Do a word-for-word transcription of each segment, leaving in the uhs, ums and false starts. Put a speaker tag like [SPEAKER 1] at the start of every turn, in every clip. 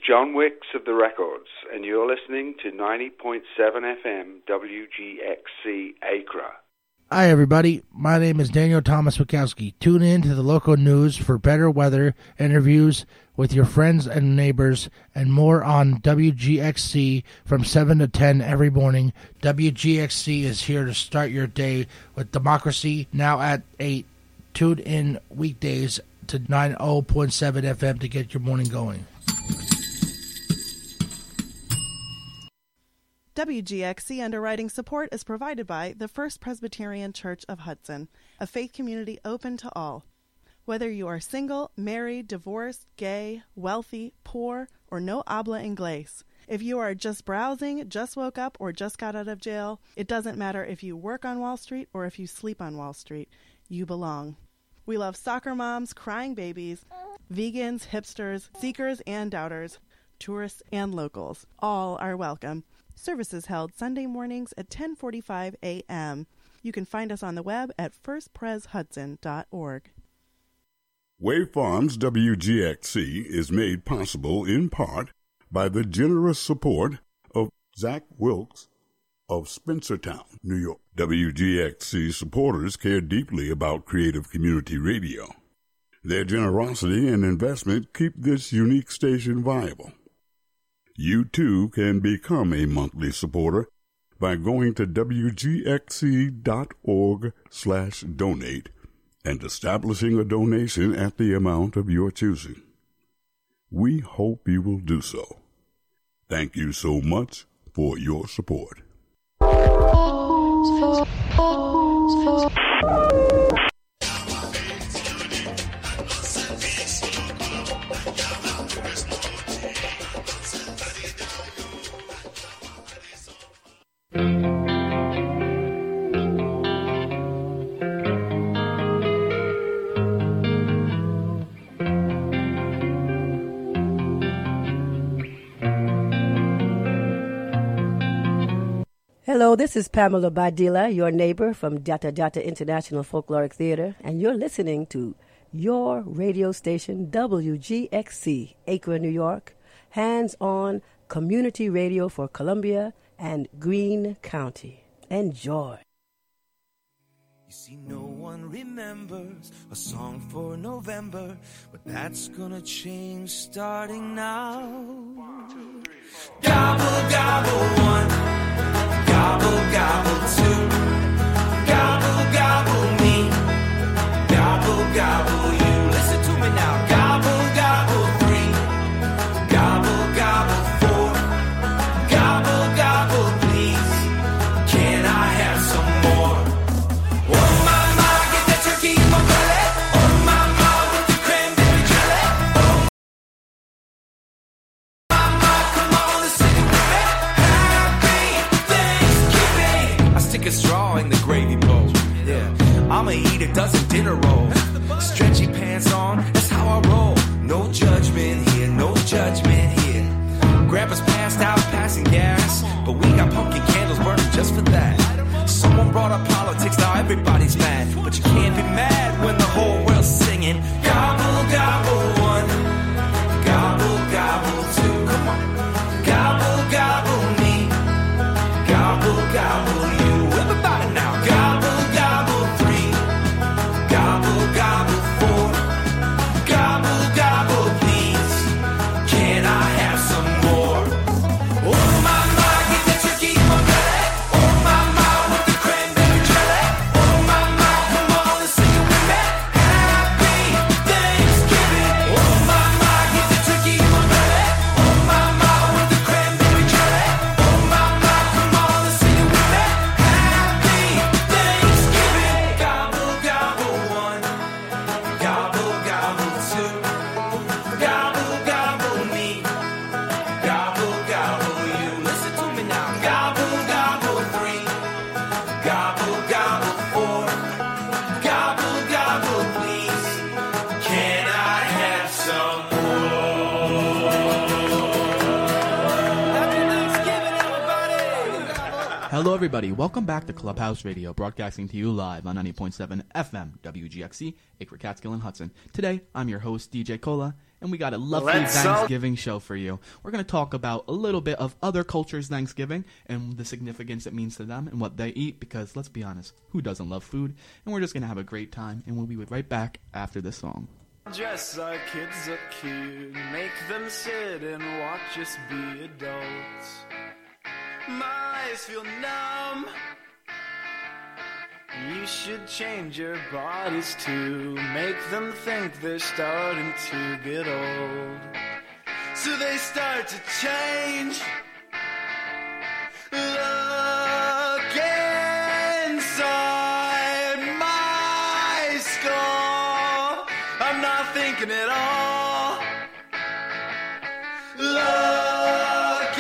[SPEAKER 1] John Wicks of the Records, and you're listening to ninety point seven F M W G X C Acra.
[SPEAKER 2] Hi, everybody. My name is Daniel Thomas Wachowski. Tune in to the local news for better weather, interviews with your friends and neighbors, and more on W G X C from seven to ten every morning. W G X C is here to start your day with democracy, now at eight. Tune in weekdays to ninety point seven F M to get your morning going.
[SPEAKER 3] W G X C underwriting support is provided by the First Presbyterian Church of Hudson, a faith community open to all. Whether you are single, married, divorced, gay, wealthy, poor, or no habla inglés, if you are just browsing, just woke up, or just got out of jail, it doesn't matter if you work on Wall Street or if you sleep on Wall Street. You belong. We love soccer moms, crying babies, vegans, hipsters, seekers and doubters, tourists and locals. All are welcome. Services held Sunday mornings at ten forty-five a.m. You can find us on the web at first pres hudson dot org.
[SPEAKER 4] Wave Farms W G X C is made possible in part by the generous support of Zach Wilkes of Spencertown, New York. W G X C supporters care deeply about creative community radio. Their generosity and investment keep this unique station viable. You, too, can become a monthly supporter by going to W G X C dot org slash donate and establishing a donation at the amount of your choosing. We hope you will do so. Thank you so much for your support.
[SPEAKER 5] Hello, this is Pamela Badilla, your neighbor from Data Data International Folkloric Theater, and you're listening to your radio station, W G X C, Acre, New York, hands-on community radio for Columbia and Greene County. Enjoy.
[SPEAKER 6] You see, no one remembers a song for November, but that's gonna change starting now. Gobble, gobble, one. Gobble, gobble, two. Gobble, gobble, me. Gobble, gobble, you. Listen to me now. Gobble, gobble, three. Gobble, gobble, four. Gobble, gobble, please. Can I have some more? Oh, my, my, get that turkey in my belly. Oh, my, my, with the cranberry jelly. Oh, my, my, come on, let's sing it with me. Stick a straw in the gravy bowl. Yeah, I'ma eat a dozen dinner rolls. Stretchy pants on, that's how I roll. No judgment here, no judgment here. Grandpa's passed out, passing gas, but we got pumpkin candles burning just for that. Someone brought up politics, now everybody's mad. But you can't be mad when the whole world's singing. Gobble, gobble, one. Gobble, gobble, two. Come on. Gobble, gobble, me. Gobble, gobble, you. Everybody now. Gobble, gobble, three. Gobble, gobble, four. Gobble, gobble, please. Can I have some more? Oh, my, my, get that turkey in my belly. Oh, my, my, with the cranberry jelly. Oh, my, my, come on and sing it with me. Happy Thanksgiving. Oh, my, my, get that turkey in my belly. Oh, my, my, with the cranberry jelly. Oh, my, my, come on and sing it with me. Happy Thanksgiving. Gobble, gobble, one. Gobble, gobble, two. Gobble, gobble, me. Gobble, gobble, you. Listen to me now. Gobble, gobble, three. Gobble, gobble, four. Gobble, gobble, please. Can I have some more? Happy Thanksgiving, everybody.
[SPEAKER 7] Hello, everybody. Welcome back to Clubhouse Radio, broadcasting to you live on ninety point seven F M, W G X C, Acre, Catskill, and Hudson. Today, I'm your host, D J Cola, and we got a lovely
[SPEAKER 6] Let's
[SPEAKER 7] Thanksgiving show for you. We're going to talk about a little bit of other cultures' Thanksgiving and the significance it means to them and what they eat, because let's be honest, who doesn't love food? And we're just going to have a great time, and we'll be right back after this song.
[SPEAKER 6] Dress our kids up cute, make them sit and watch us be adults. My eyes feel numb. You should change your bodies too, make them think they're starting to get old. So they start to change. Look inside my skull. I'm not thinking at all. Look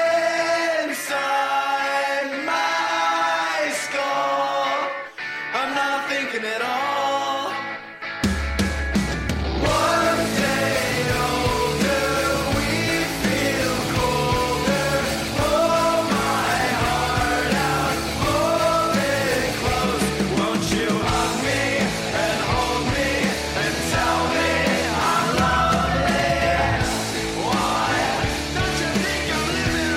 [SPEAKER 6] inside my skull. I'm not thinking at all. One day older, we feel colder. Pull my heart out, hold it close. Won't you hug me and hold me and tell me I'm lovely? Why don't you think I'm living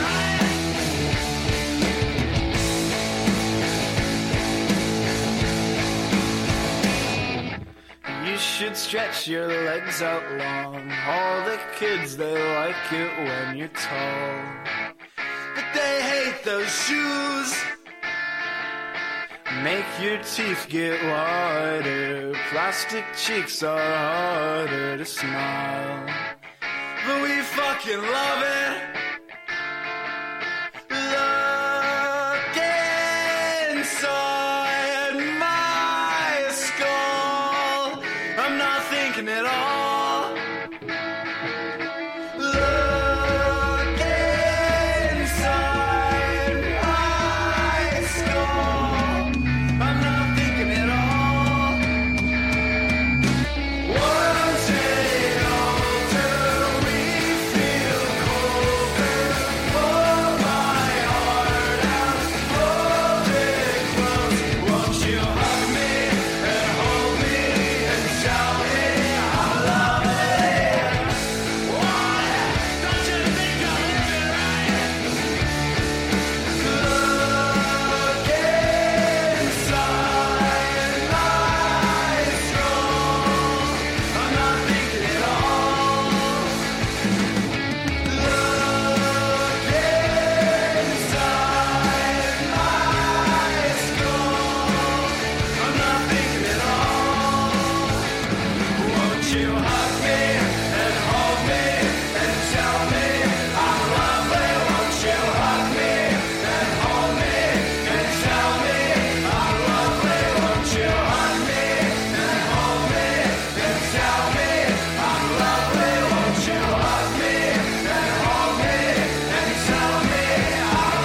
[SPEAKER 6] right? You should stretch your legs out long. All the kids, they like it when you're tall, but they hate those shoes. Make your teeth get wider. Plastic cheeks are harder to smile, but we fucking love it. Look inside my skull. I'm not thinking at all. Look inside my skull. I'm not thinking at all. One day older, we feel colder. Pull my heart out, hold it close. Won't you hug me and hold me and tell me I'm lovely? Why don't you think I'm living right? Look inside my skull. I'm not thinking at all. Look inside my skull. I'm not thinking at all. Won't you hug me and hold me and tell me I'm lovely? Won't you hug me and hold me and tell me I'm lovely? Won't you hug me and hold me and tell me I'm lovely? Won't you hug me and hold me and tell me I'm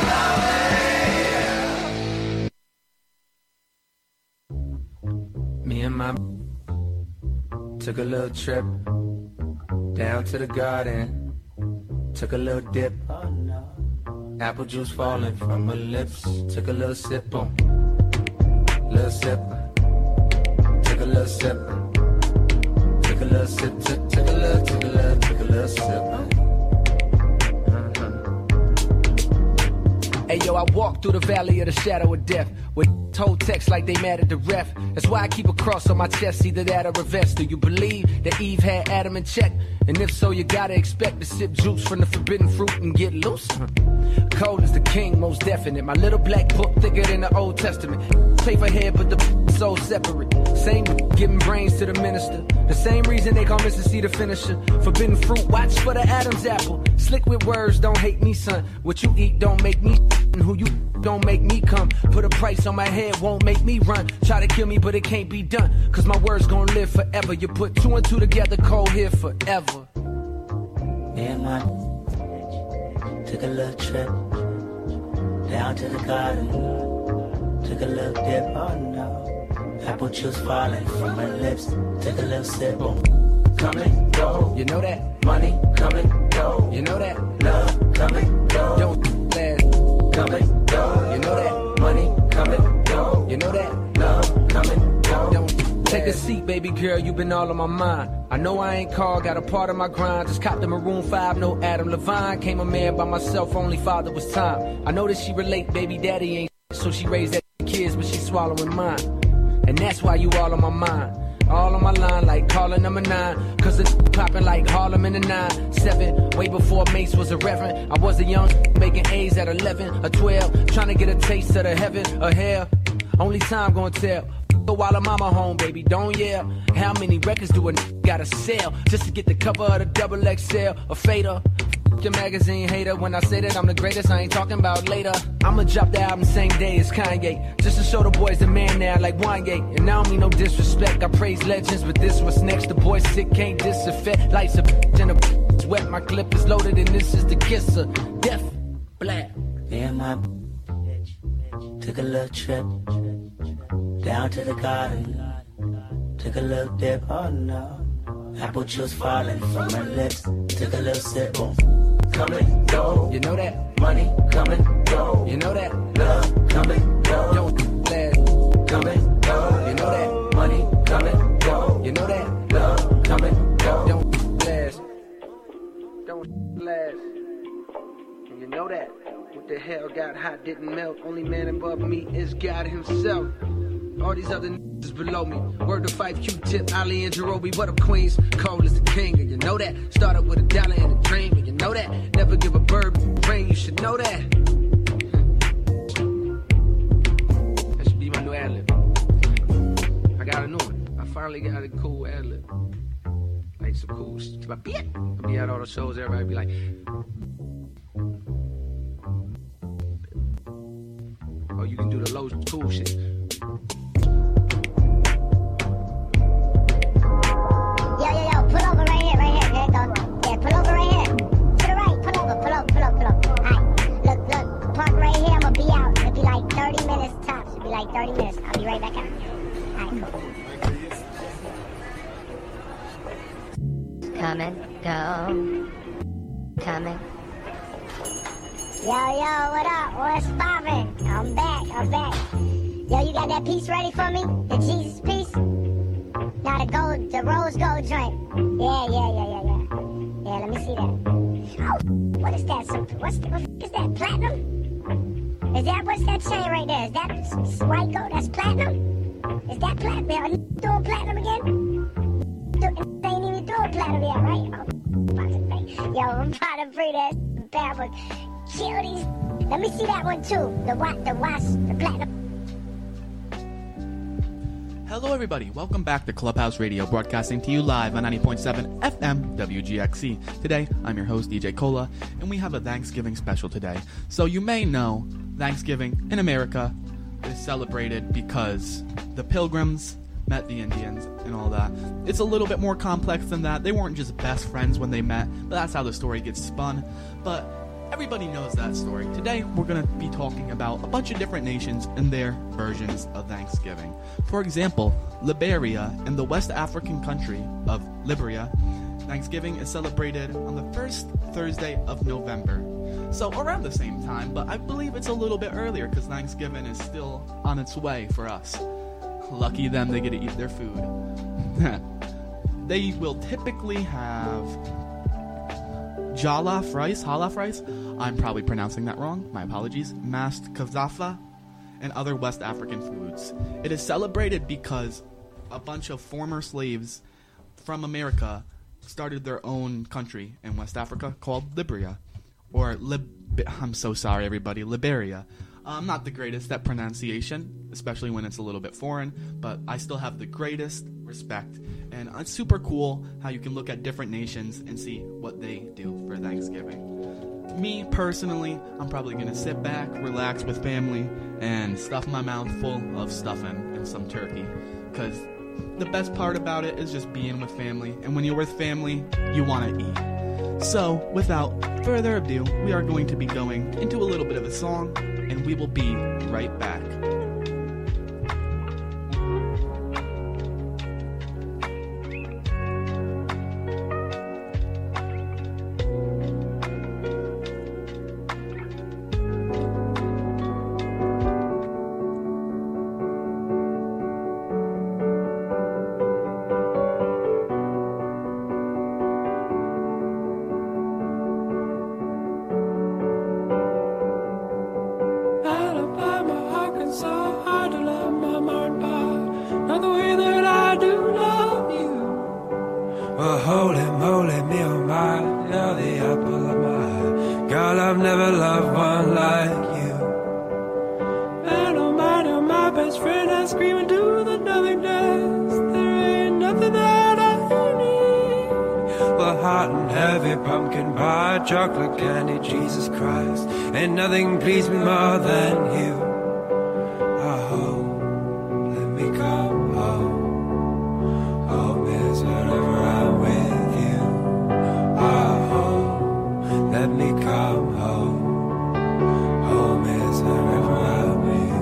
[SPEAKER 6] lovely? Me and my took a little trip down to the garden, took a little dip, apple juice falling from her lips, took a little sip, boom, little sip, took a little sip, took a little sip, took, took a little, took a little, took a little sip.
[SPEAKER 8] Hey yo, I walk through the valley of the shadow of death with told text like they mad at the ref. That's why I keep a cross on my chest, either that or a vest. Do you believe that Eve had Adam in check? And if so, you gotta expect to sip juice from the forbidden fruit and get loose. Cold is the king, most definite. My little black book thicker than the Old Testament. Paper head, but the so separate. Same giving brains to the minister. The same reason they call Mister C the finisher. Forbidden fruit, watch for the Adam's apple. Slick with words, don't hate me, son. What you eat don't make me, and who you don't make me come. Put a price on my head, won't make me run. Try to kill me, but it can't be done. Cause my words gon' live forever. You put two and two together, cold here forever.
[SPEAKER 9] Me and my took a little trip down to the garden. Took a little dip, oh no. Apple juice falling from my lips. Took a little sip, boom. Come and go.
[SPEAKER 8] You know that?
[SPEAKER 9] Money come and go.
[SPEAKER 8] You know that?
[SPEAKER 9] Love come and go.
[SPEAKER 8] Don't last.
[SPEAKER 9] Come and go.
[SPEAKER 8] You know that?
[SPEAKER 9] Money come and go.
[SPEAKER 8] You know that?
[SPEAKER 9] Love come and go.
[SPEAKER 8] Don't take Take a seat, baby girl, you been all on my mind. I know I ain't called, got a part of my grind. Just copped the Maroon five, no Adam Levine. Came a man by myself, only father was time. I know that she relate, baby daddy ain't so she raised that kids, but she swallowing mine. And that's why you all on my mind. All on my line like calling number nine. Cause it's popping like Harlem in the nine. Seven, way before Mace was a reverend. I was a young making A's at eleven or twelve. Trying to get a taste of the heaven or hell. Only time gonna tell. While I'm mama home, baby, don't yell. How many records do a n- gotta sell just to get the cover of the double X L? A fader. Your magazine hater. When I say that I'm the greatest, I ain't talking about later. I'ma drop the album same day as Kanye, just to show the boys the man now like Wanye. And I don't mean no disrespect, I praise legends, but this what's next. The boy sick, can't disaffect. Lights a bitch and a bitch wet. My clip is loaded and this is the kiss of death. Black.
[SPEAKER 9] Yeah, my bitch took a little trip down to the garden. Took a little dip, oh no. Apple juice falling from her lips. Took a little sip, boom. Come and go.
[SPEAKER 8] You know that?
[SPEAKER 9] Money come and go.
[SPEAKER 8] You know that?
[SPEAKER 9] Love come and go.
[SPEAKER 8] Don't last.
[SPEAKER 9] Come and go.
[SPEAKER 8] You know that?
[SPEAKER 9] Money come and go.
[SPEAKER 8] You know that?
[SPEAKER 9] Love come and go.
[SPEAKER 8] Don't last. Don't last. And you know that? What the hell got hot didn't melt. Only man above me is God himself. All these other niggas is below me. Word to Fife, Q-Tip, Ali and Jerobi. What up, Queens? Cole is the king, and you know that. Started with a dollar and a dream, and you know that. Never give a bird rain, you should know that. That should be my new ad-lib. I got a new one. I finally got a cool ad-lib. Like some cool shit. I'll be at all the shows, everybody be like... Oh, you can do the low cool shit.
[SPEAKER 10] Yo, yo, yo, pull over right here, right here. There you go. Yeah, pull over right here. To the right, pull over, pull over, pull over, pull over. Alright, look, look, park right here. I'm gonna be out. It'll be like thirty minutes tops. It'll be like thirty minutes. I'll be right back out. Alright, cool.
[SPEAKER 11] Come and go. Coming.
[SPEAKER 10] Yo, yo, what up? What's poppin'? I'm back, I'm back. Yo, you got that piece ready for me? The Jesus piece? Now the gold, the rose gold joint. Yeah, yeah, yeah, yeah, yeah. Yeah, let me see that. Oh, what is that? Some, what's the, what is that? Platinum? Is that, what's that chain right there? Is that s- white gold? That's platinum? Is that platinum? Are you doing platinum again? Do, they ain't even doing platinum yet, right? Oh, about to bring, yo, I'm about to bring that bad one. Kill these. Let me see that one too. The what? The wasp. The platinum.
[SPEAKER 7] Hello, everybody. Welcome back to Clubhouse Radio, broadcasting to you live on ninety point seven F M W G X C. Today, I'm your host, D J Cola, and we have a Thanksgiving special today. So you may know Thanksgiving in America is celebrated because the Pilgrims met the Indians and all that. It's a little bit more complex than that. They weren't just best friends when they met, but that's how the story gets spun. But everybody knows that story. Today, we're going to be talking about a bunch of different nations and their versions of Thanksgiving. For example, Liberia, in the West African country of Liberia, Thanksgiving is celebrated on the first Thursday of November. So around the same time, but I believe it's a little bit earlier because Thanksgiving is still on its way for us. Lucky them, they get to eat their food. They will typically have jollof rice, halaf rice, I'm probably pronouncing that wrong, my apologies, mast kazafa, and other West African foods. It is celebrated because a bunch of former slaves from America started their own country in West Africa called Liberia, or Lib- I'm so sorry everybody, Liberia. I'm not the greatest at pronunciation, especially when it's a little bit foreign, but I still have the greatest respect. And it's super cool how you can look at different nations and see what they do for Thanksgiving. Me, personally, I'm probably going to sit back, relax with family, and stuff my mouth full of stuffing and some turkey. Because the best part about it is just being with family. And when you're with family, you want to eat. So, without further ado, we are going to be going into a little bit of a song, and we will be right back.
[SPEAKER 12] rolling me on my, you're the apple of my eye. Girl, I've never loved one like you. And oh my, oh my best friend, I scream into the nothingness. There ain't nothing that I need. Well, hot and heavy pumpkin pie, chocolate candy, Jesus Christ. Ain't nothing pleased me more than you. Oh, let me come home. Home is wherever I'm with you. Oh, let me come home. Home is wherever I'm with you.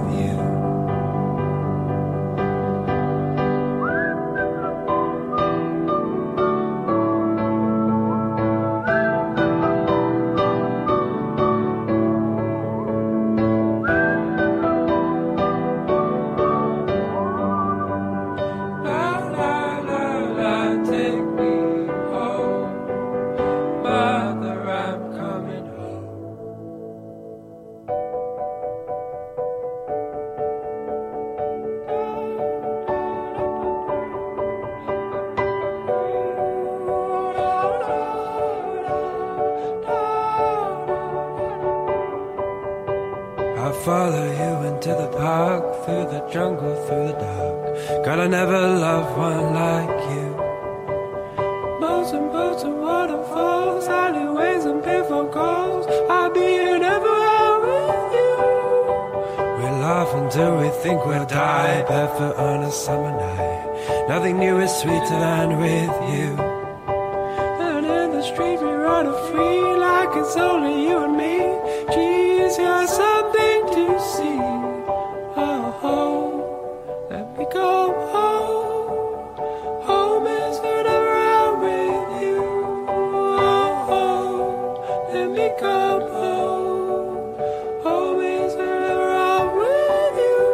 [SPEAKER 12] Follow you into the park, through the jungle, through the dark. God, I never loved one like you. Boats and boats and waterfalls, alleyways and payphone calls. I'll be here everywhere with you. We laugh until we think we'll die, barefoot on a summer night. Nothing new is sweeter than with you. And in the street we run free, like it's only you and me. Jeez, you're something to see. Oh, oh, let me go home. Home is whenever I'm with you. Oh, oh, let me come home. Home is whenever I'm with you.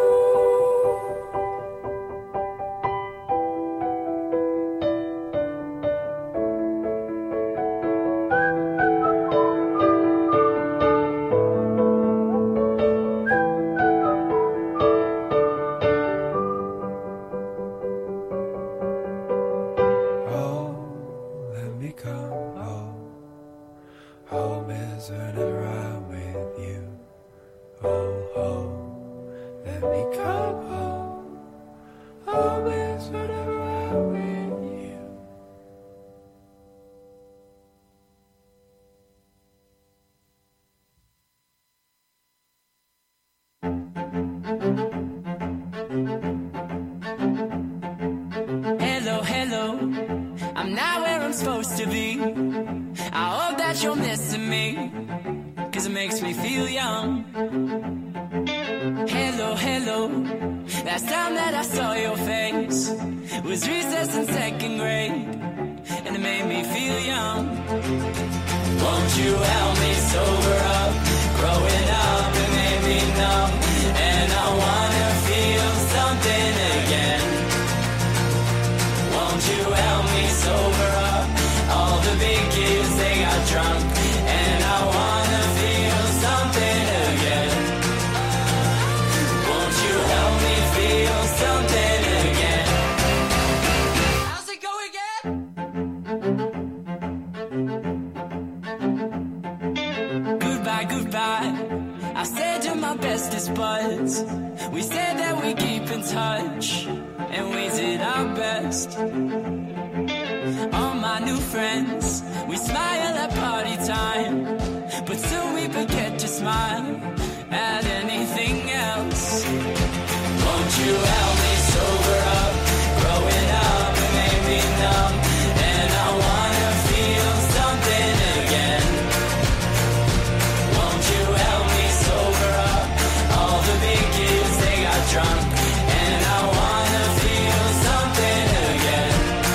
[SPEAKER 13] Hello, hello, I'm not where I'm supposed to be. I hope that you're missing me, cause it makes me feel young. Hello, hello, last time that I saw your face was recess in second grade, and it made me feel young. Won't you help me sober up? Growing up, it made me numb, and I wanna feel something again. Won't you help me sober up? All the big kids, they got drunk, and I wanna feel something again. Won't you help me feel something again? How's it go again? Goodbye, goodbye, I said you're my bestest buds. We said that we keep in touch, and we did our best. All my new friends, we smile at party time, but soon we forget to smile at anything else. Won't you help me sober up? Growing up, it made me numb, and I wanna feel something again. Won't you help me sober up? All the big kids, they got drunk, and I wanna feel something again.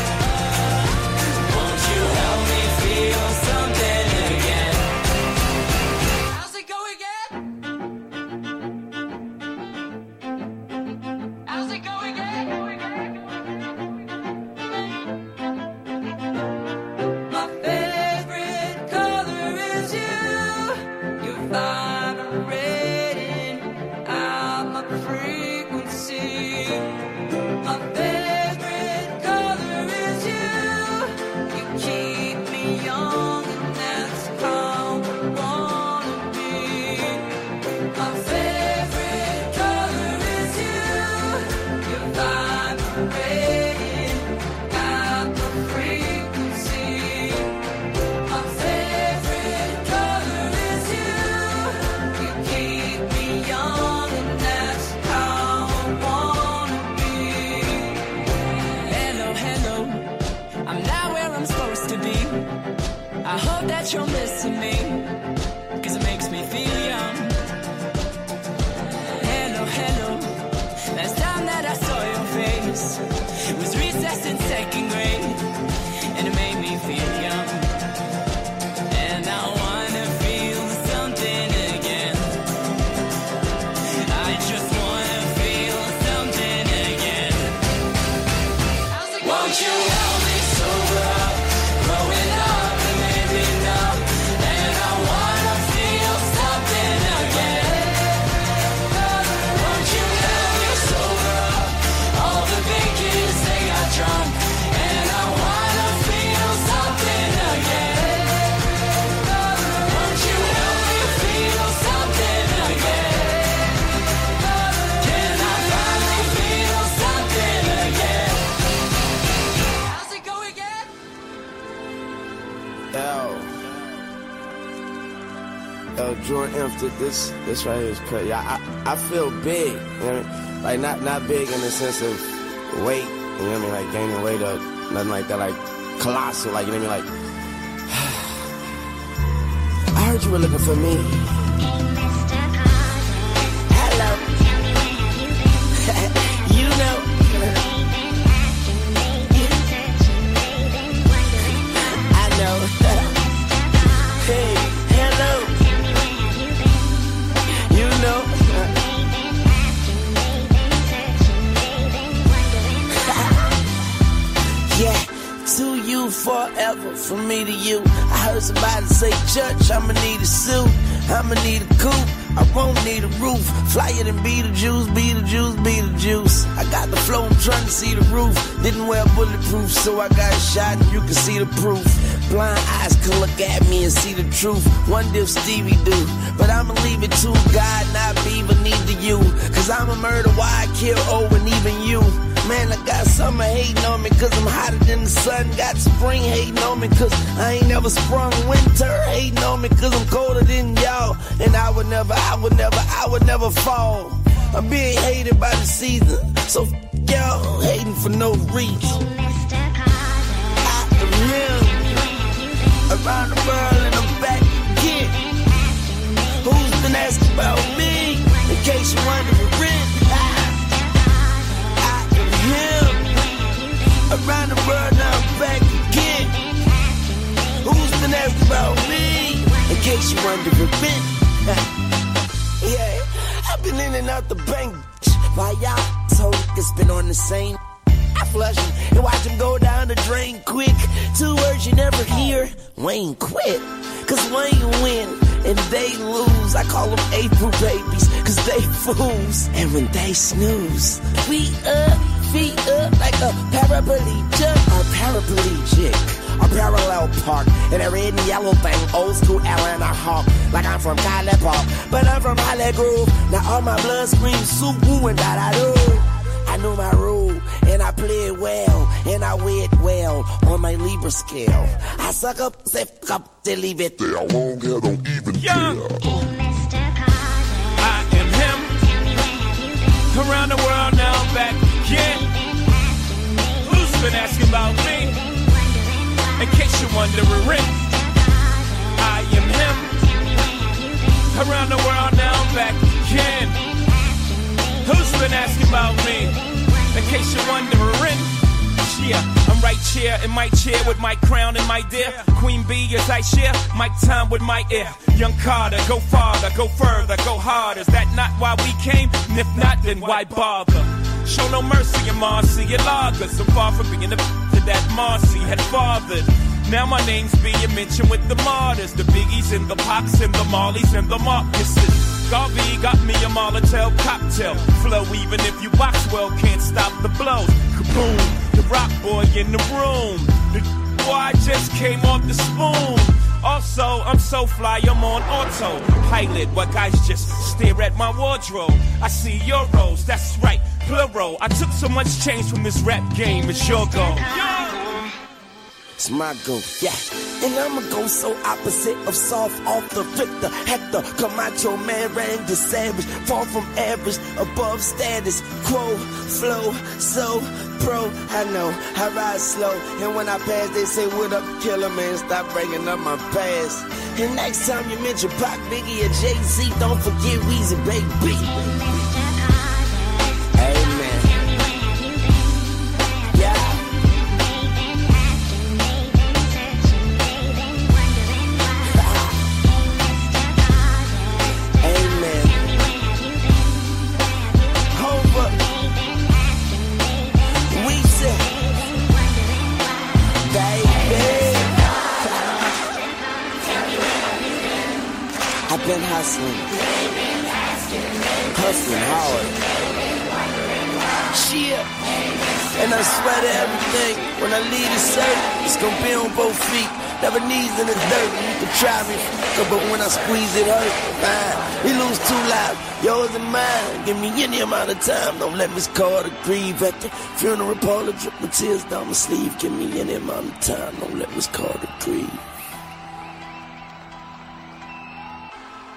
[SPEAKER 13] Won't you help me feel something again? How's it go again? How's it
[SPEAKER 14] uh, Jordan Empton, this this right here is crazy. I, I I feel big, you know what I mean? Like not not big in the sense of weight, you know what I mean? Like gaining weight or nothing like that, like colossal, like you know what I mean? Like I heard you were looking for me. Hello. You know. I know. Hey, hello. You know. Yeah, to you forever, from me to you. I heard somebody say, Church, I'ma need a suit, I'ma need a coupe, I won't need a roof. Flyer than Beetlejuice, Beetlejuice, Beetlejuice. I got the flow, I'm trying to see the roof. Didn't wear bulletproof, so I got shot and you can see the proof. Blind eyes can look at me and see the truth. Wonder if Stevie do, but I'ma leave it to God, not Beaver, neither you. Cause I'm a murder, why I kill O and even you. Man, I got summer hating on me cause I'm hotter than the sun. Got spring hating on me cause I ain't never sprung. Winter hating on me cause I'm colder than y'all. And I would never, I would never, I would never fall. I'm being hated by the season, so f- y'all hating for no reason. I am him, around the world and I'm back again. Who's been asking about me? In case you wondering, him. Around the world, now I'm back again. Who's been asking about me? In case you wondering, yeah, I've been in and out the bank. While y'all told it's been on the same. I flush him and watch him go down the drain quick. Two words you never hear, Wayne quit. Cause Wayne win and they lose. I call them April babies cause they fools. And when they snooze, we up. Feet up like a paraplegic, a paraplegic, a parallel park in a red and yellow thing, old school Atlanta Hawk. Like I'm from College Park, but I'm from Holly Grove. Now all my blood screams soup woo and da da do. I know my role and I play it well and I weigh it well on my Libra scale. I suck up, sift up, they leave it there. I won't get on even care.
[SPEAKER 6] I am him. Around the world now I'm back again. Who's been asking about me? In case you're wondering, I am him. Around the world now I'm back again. Who's been asking about me? In case you're wondering, yeah, I'm right here in my chair with my crown and my dear Queen Bee as I share my time with my ear. Young Carter, go farther, go further, go harder. Is that not why we came? And if not, then why bother? Show no mercy in Marcy and Lagers. So far from being the that Marcy had fathered. Now my name's being mentioned with the martyrs, the Biggies and the Pops and the Marleys and the Marcuses. Garvey got me a Molotov cocktail flow. Even if you box well, can't stop the blows. Kaboom, the rock boy in the room. The boy just came off the spoon. Also, I'm so fly, I'm on autopilot. What guys just stare at my wardrobe. I see euros, that's right, plural. I took so much change from this rap game, it's your go.
[SPEAKER 14] It's my go, yeah. And I'ma go so opposite of soft off the Victor, Hector, Camacho, man, rang the savage, far from average, above status quo, flow, so pro. I know, I ride slow, and when I pass, they say, what up, killer, man, stop bringing up my past. And next time you mention Pac, Biggie, or Jay-Z, don't forget Weezy, baby. Amen. I've been hustling, hustling hard. Shit, and I swear to everything, when I leave the circle, it's gonna be on both feet. Never knees in the dirt, you can try me, but when I squeeze it hurt, fine. We lose two lives, yours and mine. Give me any amount of time, don't let Miss Carter grieve at the funeral parlor. Drip my tears down my sleeve. Give me any amount of time, don't let Miss Carter grieve.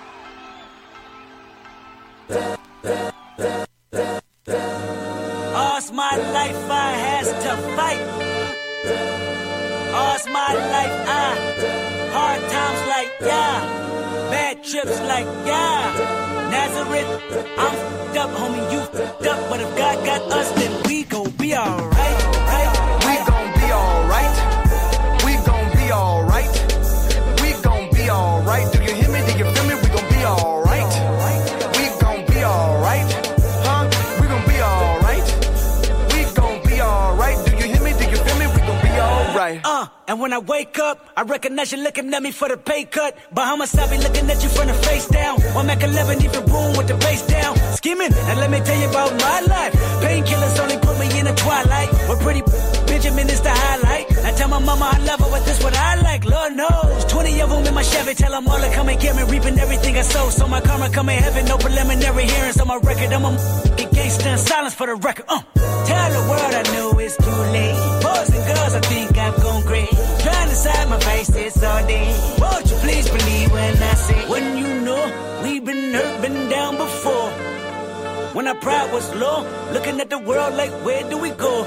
[SPEAKER 15] my life, ah. Hard times like, yeah. Bad trips like, yeah. Nazareth, I'm f***ed up, homie, you f***ed up. But if God got us, then we gon' be alright, right?
[SPEAKER 6] We gon' be alright. We gon' be alright. We gon' be alright. Do you hear me? Do you feel me? We gon' be alright. We gon' be alright. Huh? We gon' be alright. We gon' be alright. Do you hear me? Do you feel me? We gon' be alright.
[SPEAKER 15] Uh, and when I wake up, I recognize you looking at me for the pay cut. Bahamas, I be looking at you from the face down. One Mac eleven, even boom with the bass down. Skimming, and let me tell you about my life. Painkillers only put me in the twilight. We're pretty Benjamin is the highlight. I tell my mama I love her, but this what I like. Lord knows, twenty of them in my Chevy. Tell them all to come and get me, reaping everything I sow. So my karma come in heaven, no preliminary hearings on my record. I'm a f***ing gangster in silence for the record. Uh. Tell the world I know it's too late. Boys and girls, I think I've gone great. Trying to side my face, it's all day. Won't you please believe when I say, when you know we've been hurt, been down before. When our pride was low, looking at the world like, where do we go?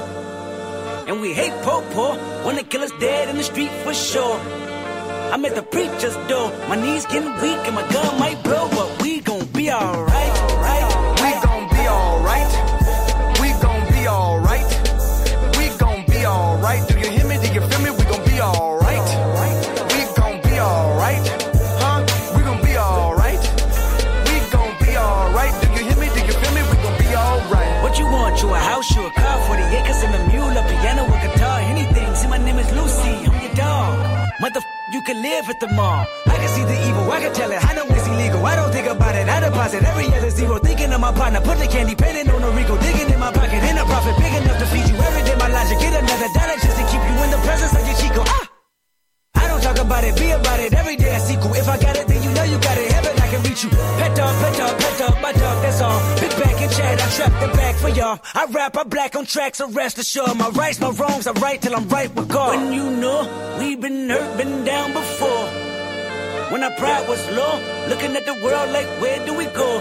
[SPEAKER 15] And we hate po-po, wanna kill us dead in the street for sure. I'm at the preacher's door, my knees getting weak and my gun might blow, but we gon' be alright, right?
[SPEAKER 6] We gon' be alright. We gon' be alright. We gon' be alright. Do you hear me? Do you feel me? We gon' be alright. We gon' be alright. Huh? We gon' be alright. We gon' be alright. Do you hear me? Do you feel me? We gon' be alright.
[SPEAKER 15] What you want? You a house, you a car, forty acres and a mule, a piano, a guitar, anything. See, my name is Lucy, I'm your dog. Mother, you can live at the mall. I can see the evil, I can tell it. I know it's illegal. I don't think about it. I deposit every other zero. Thinking of my partner, put the candy, painting on a Rico, digging in my pocket, in a profit big enough to feed you every day. My logic, get another dollar just to keep you in the presence of your Chico. Ah! I don't talk about it, be about it. Every day I see cool. If I got it, then you know you got it. Heaven, I can reach you. Pet dog, pet dog, pet dog, my dog, that's all. Big back and chat, I trap the back for y'all. I rap, I black on tracks, so rest assured. My rights, my wrongs, I right till I'm right with God. When you know we've been hurt, been down before. When our pride was low, looking at the world like, where do we go?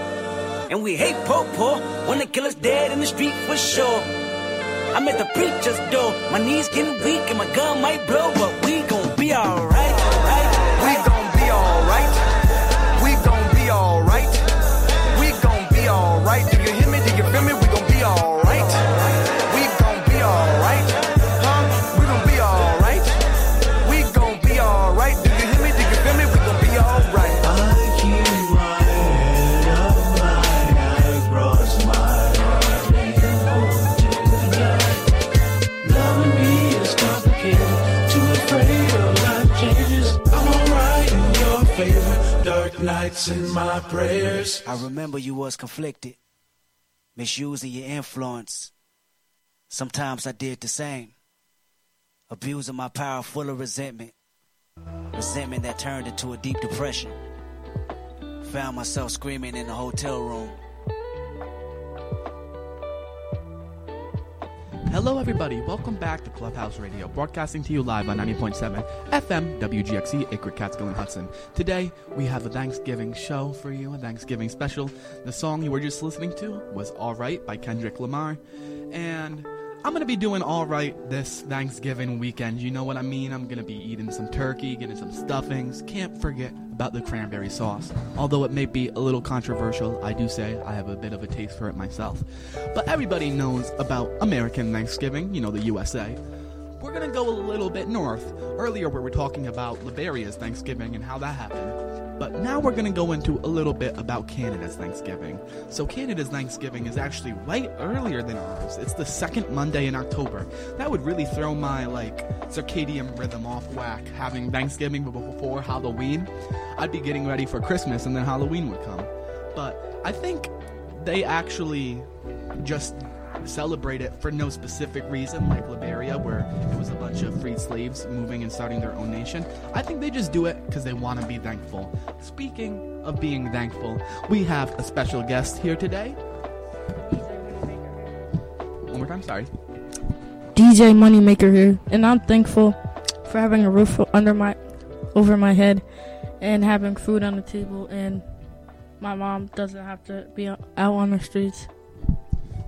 [SPEAKER 15] And we hate po-po, wanna kill us dead in the street for sure. I'm at the preacher's door, my knees getting weak and my gun might blow, but we gon' be alright, right?
[SPEAKER 6] We gon' be alright. We gon' be alright. We gon' be alright. Do you hear me? Do you feel me? We gon' be alright. We gon' be alright. Huh? We gon' be alright. We gon' be alright. Do you hear me? Do you feel me? We gon' be alright.
[SPEAKER 9] I keep my head up high across my heart and hold tonight. Loving me is complicated, too afraid of life changes. I'm alright in your favor, dark nights in my prayers.
[SPEAKER 15] I remember you was conflicted, misusing your influence. Sometimes I did the same, abusing my power full of resentment. Resentment that turned into a deep depression. Found myself screaming in the hotel room.
[SPEAKER 7] Hello everybody, welcome back to Clubhouse Radio, broadcasting to you live on ninety point seven F M W G X C, Acre, Catskill, and Hudson. Today, we have a Thanksgiving show for you, a Thanksgiving special. The song you were just listening to was Alright by Kendrick Lamar, and I'm going to be doing alright this Thanksgiving weekend, you know what I mean? I'm going to be eating some turkey, getting some stuffings, can't forget about the cranberry sauce. Although it may be a little controversial, I do say I have a bit of a taste for it myself. But everybody knows about American Thanksgiving, you know, the U S A. We're going to go a little bit north. Earlier we were talking about Liberia's Thanksgiving and how that happened. But now we're going to go into a little bit about Canada's Thanksgiving. So Canada's Thanksgiving is actually way earlier than ours. It's the second Monday in October. That would really throw my, like, circadian rhythm off whack, having Thanksgiving before Halloween. I'd be getting ready for Christmas and then Halloween would come. But I think they actually just celebrate it for no specific reason, like Liberia, where it was a bunch of freed slaves moving and starting their own nation. I think they just do it because they want to be thankful. Speaking of being thankful, we have a special guest here today. One more time, sorry.
[SPEAKER 16] D J Moneymaker here, and I'm thankful for having a roof under my, over my head, and having food on the table, and my mom doesn't have to be out on the streets.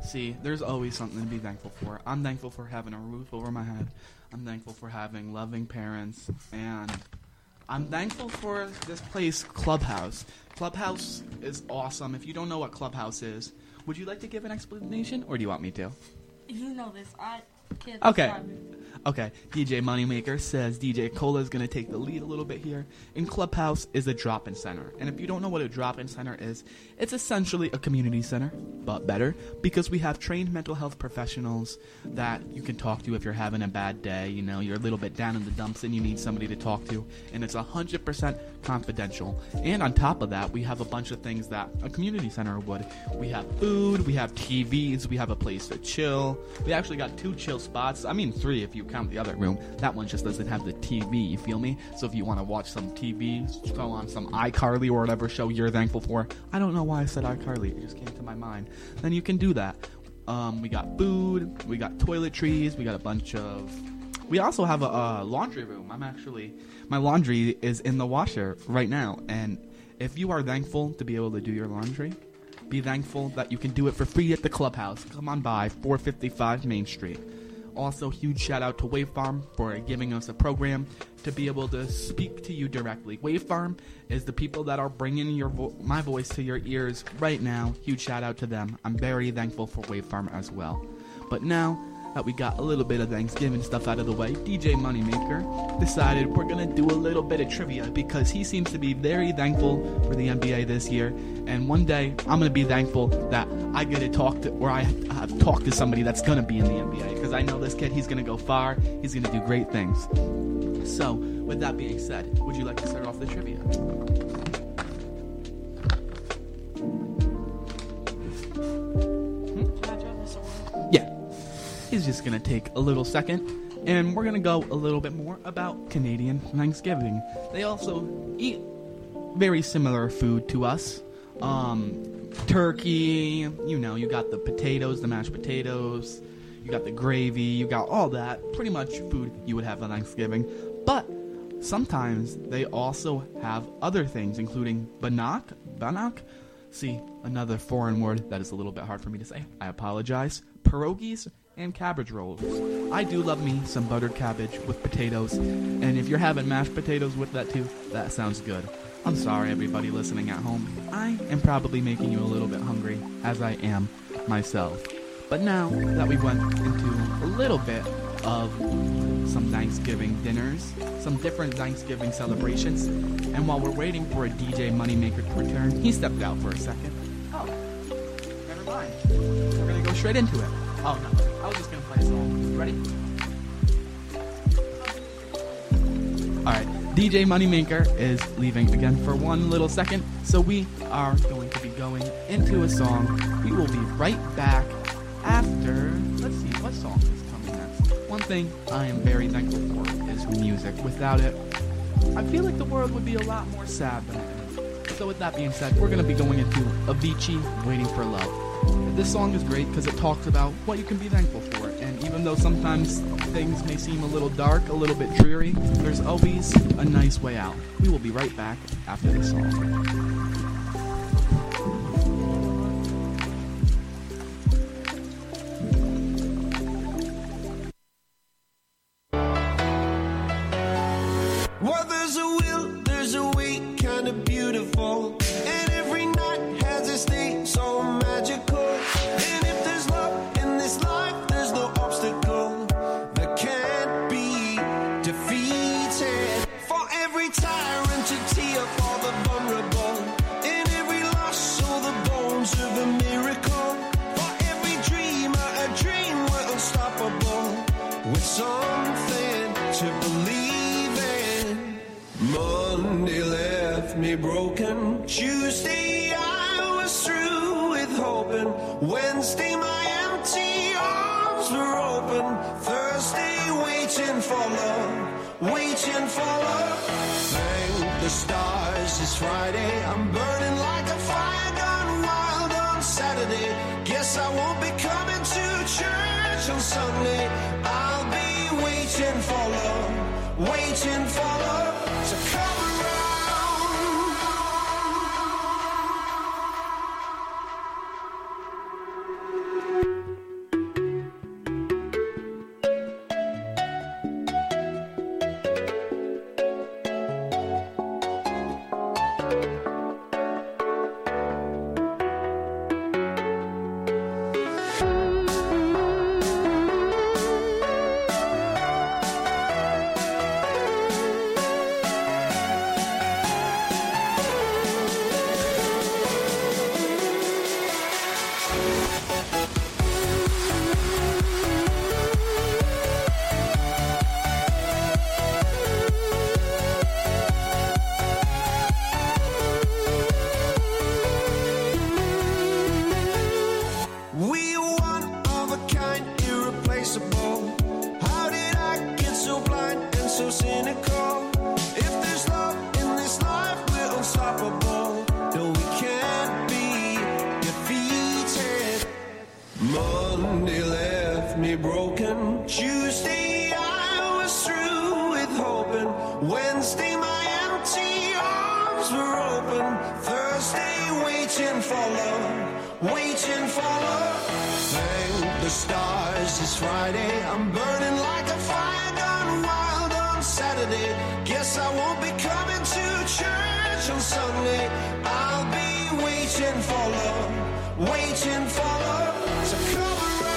[SPEAKER 7] See, there's always something to be thankful for. I'm thankful for having a roof over my head. I'm thankful for having loving parents. And I'm thankful for this place, Clubhouse. Clubhouse is awesome. If you don't know what Clubhouse is, would you like to give an explanation, or do you want me to?
[SPEAKER 16] You know this. I can't
[SPEAKER 7] Okay.
[SPEAKER 16] describe it.
[SPEAKER 7] Okay, D J Moneymaker says D J Cola is going to take the lead a little bit here. In Clubhouse is a drop-in center. And if you don't know what a drop-in center is, it's essentially a community center, but better, because we have trained mental health professionals that you can talk to if you're having a bad day, you know, you're a little bit down in the dumps and you need somebody to talk to, and it's one hundred percent confidential. And on top of that, we have a bunch of things that a community center would. We have food, we have T Vs, we have a place to chill. We actually got two chill spots. I mean, three if you count the other room. That one just doesn't have the T V, you feel me? So if you want to watch some T V, go on some iCarly or whatever show you're thankful for. I don't know why I said iCarly, it just came to my mind. Then you can do that. Um, we got food, we got toiletries, we got a bunch of... We also have a, a laundry room. I'm actually... My laundry is in the washer right now, and if you are thankful to be able to do your laundry, be thankful that you can do it for free at the Clubhouse. Come on by, four fifty-five Main Street. Also, huge shout out to Wave Farm for giving us a program to be able to speak to you directly. Wave Farm is the people that are bringing your vo- my voice to your ears right now. Huge shout out to them. I'm very thankful for Wave Farm as well. But now that we got a little bit of Thanksgiving stuff out of the way, D J Moneymaker decided we're going to do a little bit of trivia because he seems to be very thankful for the N B A this year. And one day, I'm going to be thankful that I get to talk to, or I have talked to somebody that's going to be in the N B A. Because I know this kid, he's going to go far. He's going to do great things. So, with that being said, would you like to start off the trivia? Hmm? Yeah. He's just going to take a little second, and we're going to go a little bit more about Canadian Thanksgiving. They also eat very similar food to us. Um, turkey, you know, you got the potatoes, the mashed potatoes, you got the gravy, you got all that, pretty much food you would have on Thanksgiving. But sometimes they also have other things, including bannock, bannock, see, another foreign word that is a little bit hard for me to say, I apologize, pierogies, and cabbage rolls. I do love me some buttered cabbage with potatoes, and if you're having mashed potatoes with that too, that sounds good. I'm sorry, everybody listening at home. I am probably making you a little bit hungry, as I am myself. But now that we went into a little bit of some Thanksgiving dinners, some different Thanksgiving celebrations, and while we're waiting for a D J Moneymaker to return, he stepped out for a second. Oh, never mind. We're gonna go straight into it. Oh no, I was just gonna play a song. Ready? Alright. D J Moneymaker is leaving again for one little second, so we are going to be going into a song. We will be right back after, let's see, what song is coming next? One thing I am very thankful for is music. Without it, I feel like the world would be a lot more sad than it is. So with that being said, we're going to be going into Avicii, Waiting for Love. This song is great because it talks about what you can be thankful for, and even though sometimes things may seem a little dark, a little bit dreary, there's always a nice way out. We will be right back after this song.
[SPEAKER 17] Well, there's a will, there's a way, kind of beautiful. And every night has its day so magical. And if there's love in this life, there's no obstacle that can't be defeated. For every tyrant to tear for the vulnerable. In every loss, all the bones of a miracle. For every dreamer, a dream we're unstoppable. With something to believe. Monday left me broken. Tuesday I was through with hoping. Wednesday my empty arms were open. Thursday waiting for love, waiting for love. Thank the stars it's Friday. I'm burning like a fire gone wild on Saturday. Guess I won't be coming to church on Sunday. I'll be waiting for love, waiting for love. So come around. so cynical. If there's love in this life, we're unstoppable. No, we can't be defeated. Monday left me broken. Tuesday I was through with hoping. Wednesday my empty arms were open. Thursday waiting for love, waiting for love. Thank the stars it's Friday. I'm burning like a fire gone wild on Saturday. Guess I won't be coming to church on Sunday. I'll be waiting for love, waiting for love to come around.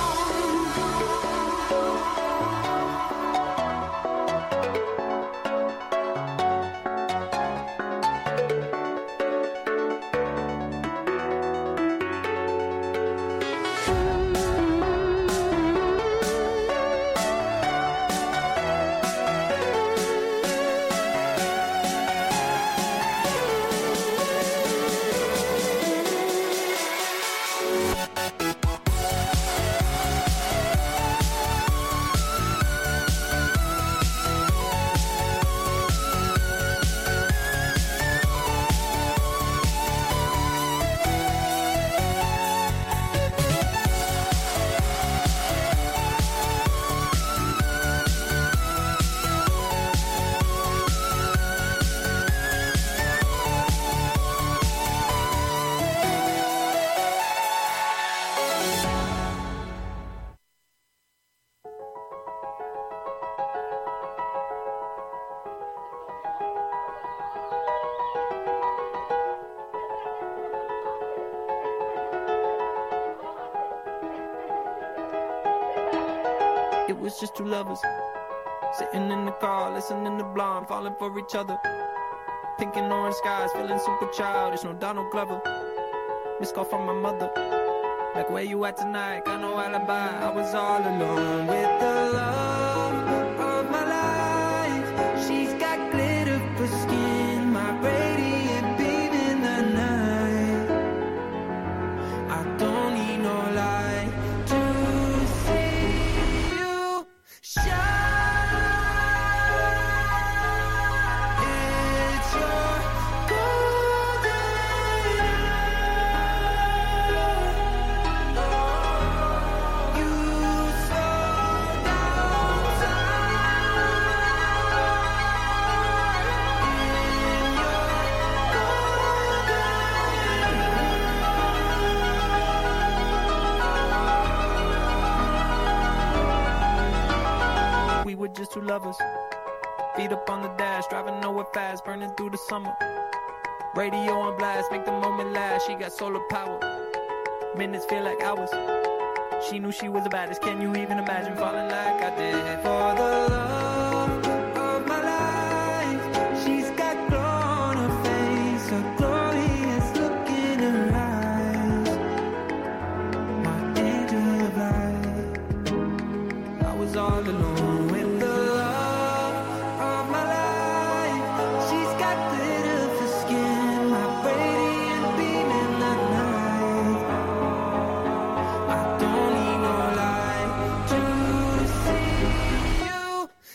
[SPEAKER 18] It was just two lovers sitting in the car, listening to Blonde, falling for each other. Pink and orange skies, feeling super childish. No Donald Glover. Missed call from my mother. Like, where you at tonight? Got no alibi. I was all alone with the love of my life. She's got glitter for skin, my radiant beam in the night. I don't need no light to see you shine. It's your golden hour. You slow down time. We were just two lovers, feet up on the dash, driving nowhere fast, burning through the summer. Radio on blast, make the moment last. She got solar power, minutes feel like hours. She knew she was the baddest. Can you even imagine falling like I did? For the love of my life, she's got glow on her face, a glorious look in her eyes. My angel of light. I was all alone with the love of my life. She's got glitter for skin, my radiant beam in the night. I don't need no light to see you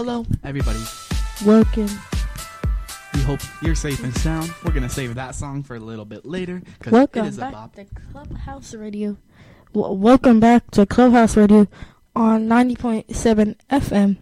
[SPEAKER 7] hello, everybody.
[SPEAKER 16] Welcome.
[SPEAKER 7] We hope you're safe and sound. We're going to save that song for a little bit later because it
[SPEAKER 16] Welcome
[SPEAKER 7] is a
[SPEAKER 16] back
[SPEAKER 7] bop.
[SPEAKER 16] to Clubhouse Radio. W- welcome back to Clubhouse Radio on ninety point seven F M.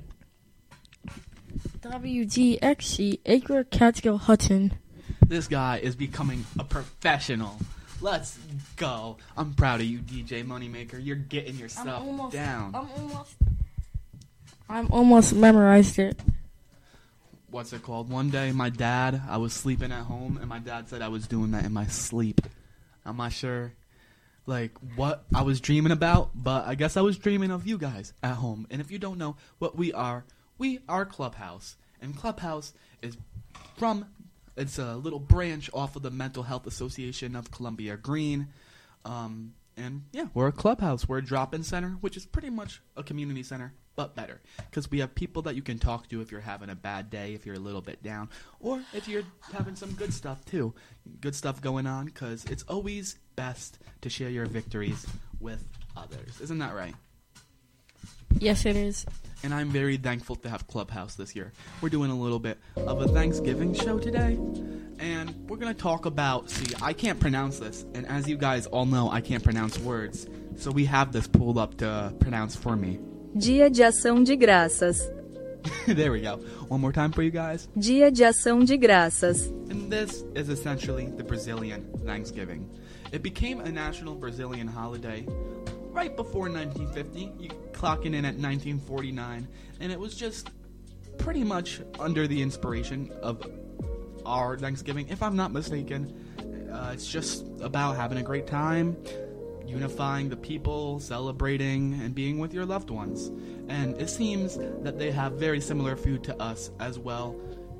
[SPEAKER 16] W G X C, Acre, Catskill, Hudson.
[SPEAKER 7] This guy is becoming a professional. Let's go. I'm proud of you, D J Moneymaker. You're getting your stuff
[SPEAKER 16] almost,
[SPEAKER 7] down.
[SPEAKER 16] I'm almost... I'm almost memorized it.
[SPEAKER 7] What's it called? One day, my dad, I was sleeping at home, and my dad said I was doing that in my sleep. I'm not sure, like, what I was dreaming about, but I guess I was dreaming of you guys at home. And if you don't know what we are, we are Clubhouse. And Clubhouse is from, it's a little branch off of the Mental Health Association of Columbia Green. Um, and, yeah, we're a Clubhouse. We're a drop-in center, which is pretty much a community center, but better. Because we have people that you can talk to if you're having a bad day, if you're a little bit down, or if you're having some good stuff, too. Good stuff going on, because it's always best to share your victories with others. Isn't that right?
[SPEAKER 16] Yes, it is.
[SPEAKER 7] And I'm very thankful to have Clubhouse this year. We're doing a little bit of a Thanksgiving show today. And we're going to talk about, see, I can't pronounce this. And as you guys all know, I can't pronounce words. So we have this pulled up to pronounce for me.
[SPEAKER 19] Dia de Ação de Graças.
[SPEAKER 7] There we go. One more time for you guys.
[SPEAKER 19] Dia de Ação de Graças.
[SPEAKER 7] And this is essentially the Brazilian Thanksgiving. It became a national Brazilian holiday right before nineteen fifty, you clocking in at nineteen forty-nine, and it was just pretty much under the inspiration of our Thanksgiving, if I'm not mistaken. Uh, it's just about having a great time, unifying the people, celebrating, and being with your loved ones. And it seems that they have very similar food to us as well.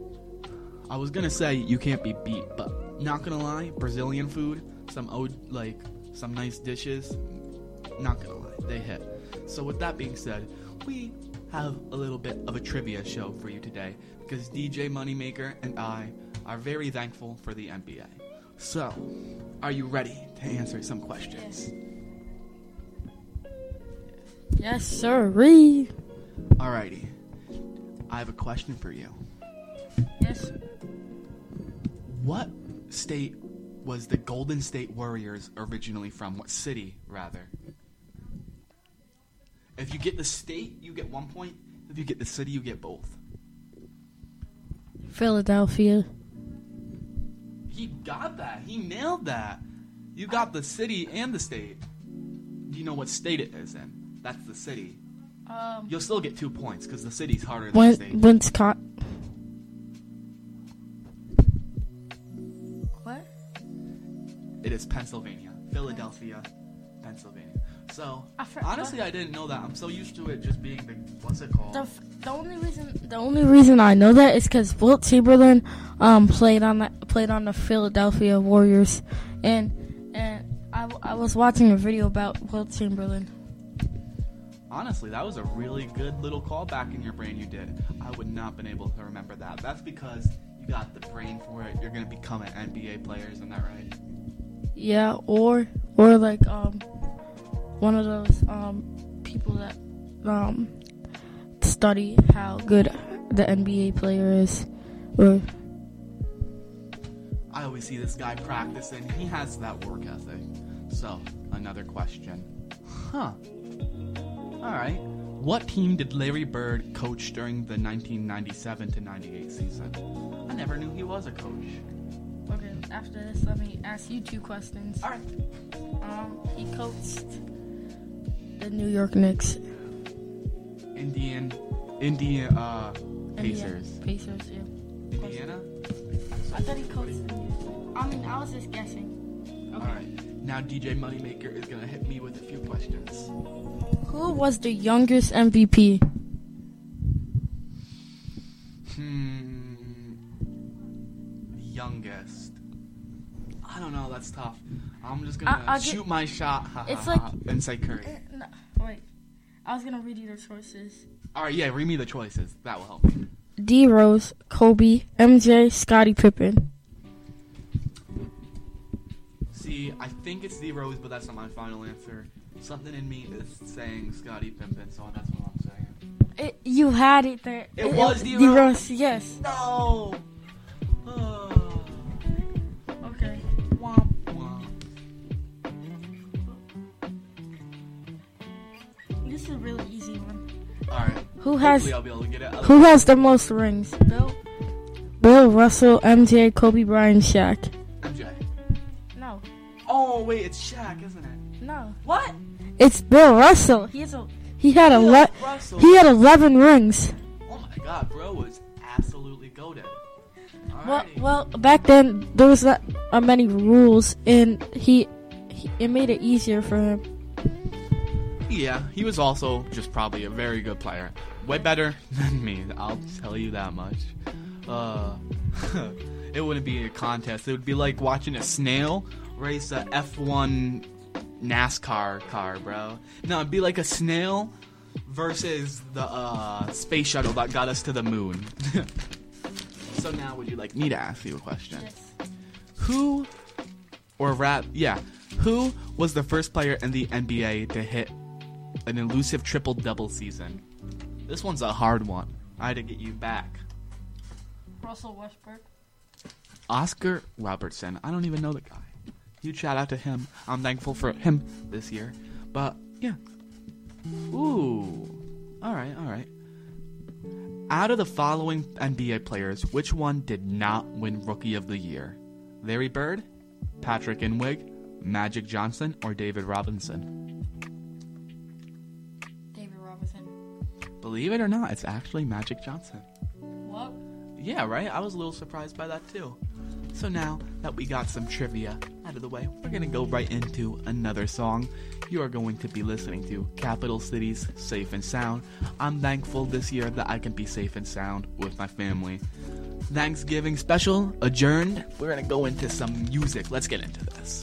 [SPEAKER 7] I was gonna say you can't be beat, but not gonna lie, Brazilian food, some old, like some nice dishes, not gonna lie, they hit. So with that being said, we have a little bit of a trivia show for you today because D J Moneymaker and I are very thankful for the N B A. So, are you ready to answer some questions?
[SPEAKER 16] Yes, sir. Read.
[SPEAKER 7] Alrighty. I have a question for you.
[SPEAKER 16] Yes.
[SPEAKER 7] What state was the Golden State Warriors originally from? What city, rather? If you get the state, you get one point. If you get the city, you get both.
[SPEAKER 16] Philadelphia.
[SPEAKER 7] He got that. He nailed that. You got the city and the state. Do you know what state it is in? That's the city.
[SPEAKER 16] Um,
[SPEAKER 7] You'll still get two points because the city's harder than
[SPEAKER 16] Win-
[SPEAKER 7] the state.
[SPEAKER 16] Wisconsin. What?
[SPEAKER 7] It is Pennsylvania. Philadelphia, Pennsylvania. So,
[SPEAKER 16] for-
[SPEAKER 7] honestly, I didn't know that. I'm so used to it just being the, what's it called?
[SPEAKER 16] The, f- the only reason the only reason I know that is because Wilt Chamberlain um played on that played on the Philadelphia Warriors, and and I, w- I was watching a video about Wilt Chamberlain.
[SPEAKER 7] Honestly, that was a really good little callback in your brain you did. I would not have been able to remember that. That's because you got the brain for it. You're going to become an N B A player, isn't that right?
[SPEAKER 16] Yeah, or or like um one of those um people that um study how good the N B A player is, or
[SPEAKER 7] I always see this guy practicing. He has that work ethic. So, another question. Huh. Alright. What team did Larry Bird coach during the nineteen ninety-seven to ninety-eight season? I never knew he was a coach.
[SPEAKER 16] Okay, after this, let me ask you two questions.
[SPEAKER 7] Alright.
[SPEAKER 16] Um, he coached the New York Knicks.
[SPEAKER 7] Indian, Indian, uh, Pacers.
[SPEAKER 16] Indiana. Pacers, yeah.
[SPEAKER 7] Indiana?
[SPEAKER 16] I thought he coached the New I mean, I was just guessing. Okay.
[SPEAKER 7] Alright. Now D J Moneymaker is going to hit me with a few questions.
[SPEAKER 16] Who was the youngest M V P?
[SPEAKER 7] Hmm. Youngest. I don't know. That's tough. I'm just gonna
[SPEAKER 16] I- I'll
[SPEAKER 7] shoot
[SPEAKER 16] get-
[SPEAKER 7] my shot. Ha,
[SPEAKER 16] It's
[SPEAKER 7] ha,
[SPEAKER 16] like
[SPEAKER 7] ha, and say Curry.
[SPEAKER 16] Uh, no, wait, I was gonna read you the choices.
[SPEAKER 7] All right, yeah. Read me the choices. That will help me.
[SPEAKER 16] D. Rose, Kobe, M J, Scottie Pippen.
[SPEAKER 7] See, I think it's D Rose, but that's not my final answer. Something in me is saying Scottie Pippen, so that's what I'm saying.
[SPEAKER 16] It, you had it there.
[SPEAKER 7] It, it was D.
[SPEAKER 16] Rose. Yes.
[SPEAKER 7] No.
[SPEAKER 16] Oh. Okay.
[SPEAKER 7] Womp womp.
[SPEAKER 16] This is a really easy one.
[SPEAKER 7] All right.
[SPEAKER 16] Who has?
[SPEAKER 7] Hopefully I'll be able to get it.
[SPEAKER 16] Who has the most rings? Bill. Bill Russell, M J, Kobe Bryant, Shaq.
[SPEAKER 7] M J.
[SPEAKER 16] No.
[SPEAKER 7] Oh wait, it's Shaq, isn't it?
[SPEAKER 16] No.
[SPEAKER 7] What?
[SPEAKER 16] It's Bill Russell. He has a. He had
[SPEAKER 7] Bill
[SPEAKER 16] ele-
[SPEAKER 7] Russell.
[SPEAKER 16] He had eleven rings.
[SPEAKER 7] Oh my God, bro was absolutely goated.
[SPEAKER 16] Well, well, back then there was not uh, many rules, and he, he it made it easier for him.
[SPEAKER 7] Yeah, he was also just probably a very good player. Way better than me, I'll tell you that much. Uh, it wouldn't be a contest. It would be like watching a snail race a F one NASCAR car, bro. No, it'd be like a snail versus the uh, space shuttle that got us to the moon. So now would you like me to ask you a question?
[SPEAKER 16] Yes.
[SPEAKER 7] Who, or rap, yeah, who was the first player in the N B A to hit an elusive triple-double season? This one's a hard one. I had to get you back.
[SPEAKER 16] Russell Westbrook.
[SPEAKER 7] Oscar Robertson. I don't even know the guy. Huge shout out to him. I'm thankful for him this year. But, yeah. Ooh. Alright, alright. Out of the following N B A players, which one did not win Rookie of the Year? Larry Bird, Patrick Inwig, Magic Johnson, or David Robinson?
[SPEAKER 16] David Robinson.
[SPEAKER 7] Believe it or not, it's actually Magic Johnson.
[SPEAKER 16] What?
[SPEAKER 7] Yeah, right? I was a little surprised by that too. So now that we got some trivia out of the way, we're going to go right into another song. You are going to be listening to Capital Cities Safe and Sound. I'm thankful this year that I can be safe and sound with my family. Thanksgiving special adjourned. We're going to go into some music. Let's get into this.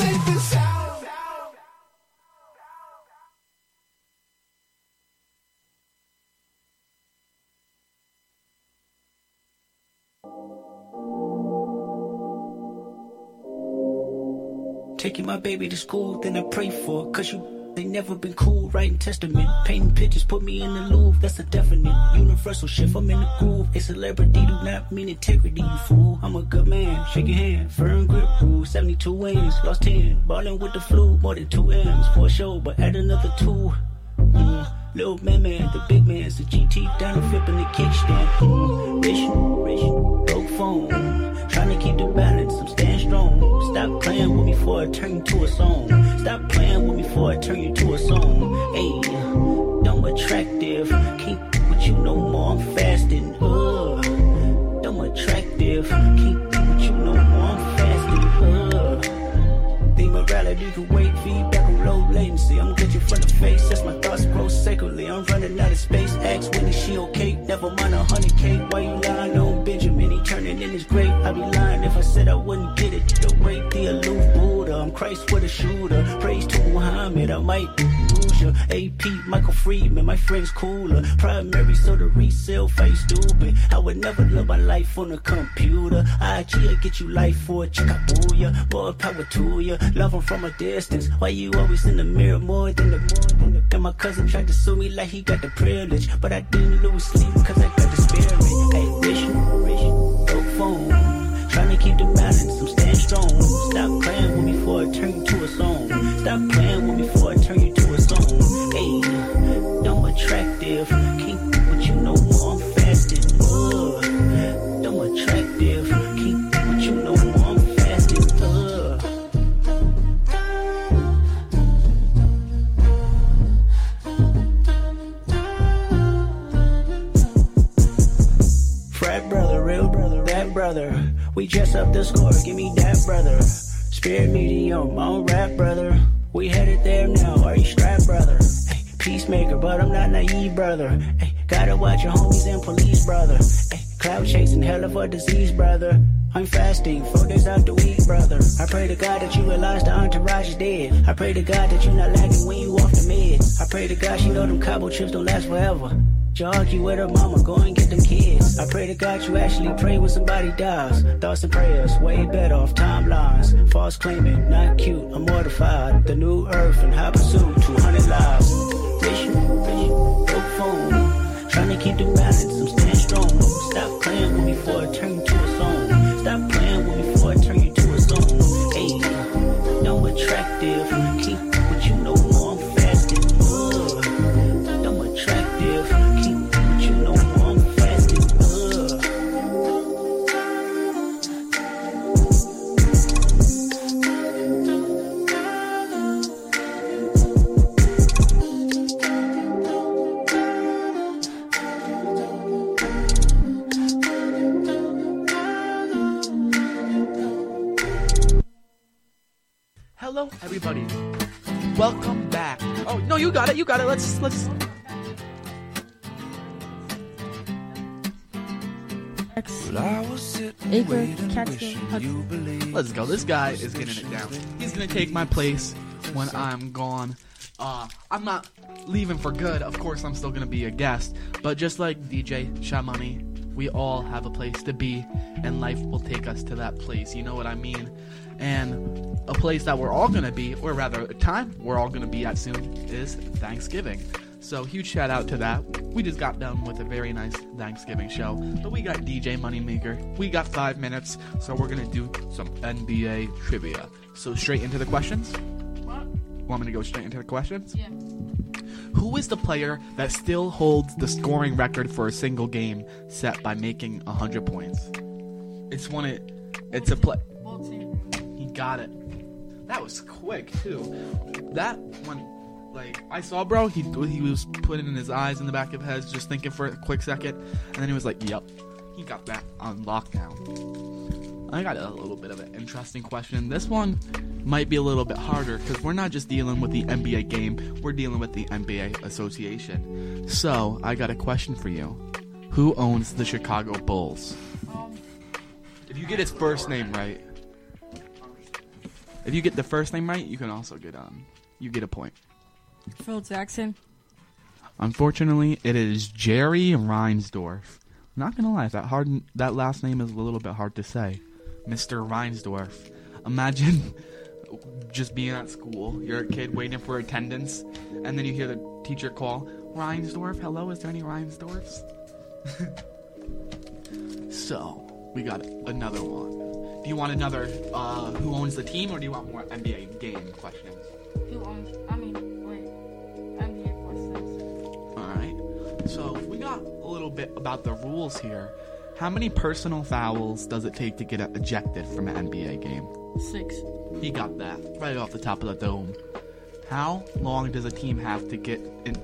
[SPEAKER 17] safe and sound.
[SPEAKER 15] Taking my baby to school, then I pray for it, cause you they never been cool, writing testament, painting pictures, put me in the Louvre, that's a definite, universal shift, I'm in the groove, a celebrity do not mean integrity, you fool, I'm a good man, shake your hand, firm grip rule, seventy-two wins, lost ten, ballin' with the flu, more than two M's, for a show, but add another two, mm, little man man, the big man's the G T down and flipping the kickstand, mm, rich, rich, broke phone, trying to keep the balance, I'm staying strong. Stop playing with me before I turn you to a song. Stop playing with me before I turn you to a song. Hey, dumb attractive, can't do what you no more, I'm fasting. Ugh, dumb attractive, can't do what you no more, I'm fasting. Ugh, the morality can wait, feedback on low latency. I'm glitching from the face, that's my thoughts grow sacredly. I'm running out of space, ask when is she okay? Never mind a hundred K, why you lying on Benjamin? He turning in his grave, I'd be lying if I said I wouldn't get it. The way the aloof Buddha, I'm Christ with a shooter. Praise to Muhammad, I might lose ya. A P, Michael Friedman, my friend's cooler. Primary, so the resale face stupid. I would never live my life on a computer. I G, get you life for a chickabooya. More power to ya, love him from a distance. Why you always in the mirror more than the more than the and my cousin tried to sue me like he got the privilege, but I didn't lose sleep cause I got the spirit. Hey, rich, rich, broke phone, trying to keep the balance, I'm staying strong. Stop playing with me before I turn you to a song. Stop playing with me before I turn you to a song. Hey, dumb attractive, can't do what you no more, I'm fasting. Ugh, dumb attractive, can't do what you no more, I'm fasting. Ugh. Frat brother, real brother, rap brother. We dress up the score, give me that brother. Spirit medium, on rap brother. We headed there now, are you strapped brother? Hey, peacemaker, but I'm not naive brother. Hey, gotta watch your homies and police brother. Hey, cloud chasing, hell of a disease brother. I'm fasting, four days out the week brother. I pray to God that you realize the entourage is dead. I pray to God that you're not lagging when you off the meds. I pray to God she know them cobble chips don't last forever. Jog you with her mama, go and get them kids. I pray to God you actually pray when somebody dies. Thoughts and prayers, way better off timelines. False claiming, not cute, I'm mortified. The new earth and high pursuit, two hundred lives. Rich, rich, broke phone, trying to keep the balance, I'm staying strong. Stop playing with me before I turn you to a song. Stop playing with me before I turn you to a song. Hey, dumb attractive, keep what you know more, I'm fasting. Ugh, dumb attractive, keep what you know more, I'm fasting. Ugh.
[SPEAKER 7] Hello, everybody. Welcome back. Oh no, you got it. You got it. Let's let's. Let's go. This guy is getting it down. He's gonna take my place when I'm gone. Uh, I'm not leaving for good. Of course, I'm still gonna be a guest. But just like D J Shamami, we all have a place to be, and life will take us to that place. You know what I mean? And a place that we're all going to be, or rather a time we're all going to be at soon, is Thanksgiving. So huge shout out to that. We just got done with a very nice Thanksgiving show. But we got D J Moneymaker. We got five minutes, so we're going to do some N B A trivia. So straight into the questions? What? Want me to go straight into the questions?
[SPEAKER 16] Yeah.
[SPEAKER 7] Who is the player that still holds the scoring record for a single game set by making one hundred points? It's one it, it's a play. He got it. That was quick too. That one, like I saw, bro. He he was putting in his eyes in the back of his head, just thinking for a quick second, and then he was like, "Yep." He got that on lockdown. I got a little bit of an interesting question. This one might be a little bit harder because we're not just dealing with the N B A game, we're dealing with the N B A Association. So, I got a question for you. Who owns the Chicago Bulls? If you get his first name right. If you get the first name right, you can also get um, you get a point.
[SPEAKER 20] Phil Jackson.
[SPEAKER 7] Unfortunately, it is Jerry Reinsdorf. Not gonna lie, that hard that last name is a little bit hard to say. Mister Reinsdorf. Imagine just being at school. You're a kid waiting for attendance, and then you hear the teacher call, Reinsdorf, hello, is there any Reinsdorfs? So, we got another one. Do you want another uh, who owns the team, or do you want more N B A game questions?
[SPEAKER 16] Who owns, I mean, wait, N B A questions.
[SPEAKER 7] Alright, so we got a little bit about the rules here. How many personal fouls does it take to get ejected from an N B A game?
[SPEAKER 16] Six.
[SPEAKER 7] He got that right off the top of the dome. How long does a team have to get in,